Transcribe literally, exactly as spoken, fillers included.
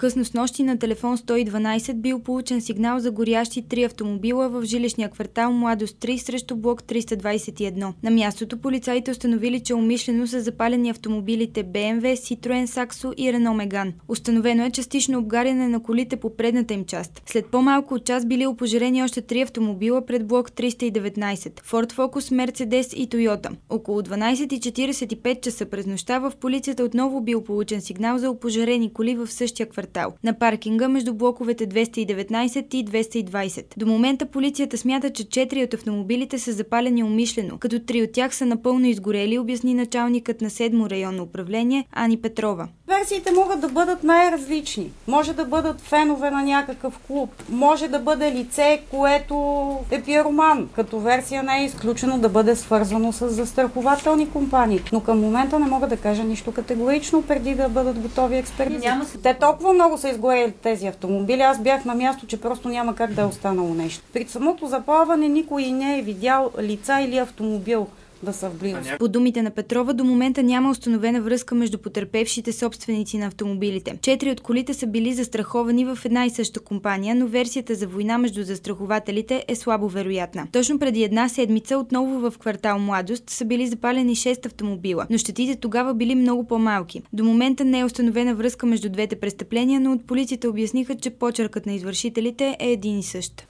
Късно снощи на телефон сто и дванайсет бил получен сигнал за горящи три автомобила в жилищния квартал Младост три срещу блок триста двайсет и едно. На мястото полицаите установили, че умишлено са запалени автомобилите Бе Ем Ве, Ситроен Саксо и Рено Меган. Установено е частично обгаряне на колите по предната им част. След по-малко от час били опожарени още три автомобила пред блок триста и деветнайсет – Форд Фокус, Мерцедес и Тойота. Около дванайсет и четирийсет и пет часа през нощта в полицията отново бил получен сигнал за опожарени коли в същия квартал, на паркинга между блоковете двеста и деветнайсет и двеста и двайсет. До момента полицията смята, че четири от автомобилите са запалени умишлено, като три от тях са напълно изгорели, обясни началникът на седмо районно управление Ани Петрова. Версиите могат да бъдат най-различни. Може да бъдат фенове на някакъв клуб, може да бъде лице, което е пироман. Като версия не е изключено да бъде свързано с застрахователни компании. Но към момента не мога да кажа нищо категорично, преди да бъдат готови експертизи. Те толкова много са изгорели тези автомобили, аз бях на място, че просто няма как да е останало нещо. При самото запалване никой не е видял лица или автомобил да са в близост. По думите на Петрова, до момента няма установена връзка между потърпевшите собственици на автомобилите. Четири от колите са били застраховани в една и съща компания, но версията за война между застрахователите е слабо вероятна. Точно преди една седмица отново в квартал Младост са били запалени шест автомобила, но щетите тогава били много по-малки. До момента не е установена връзка между двете престъпления, но от полицията обясниха, че почеркът на извършителите е един и същ.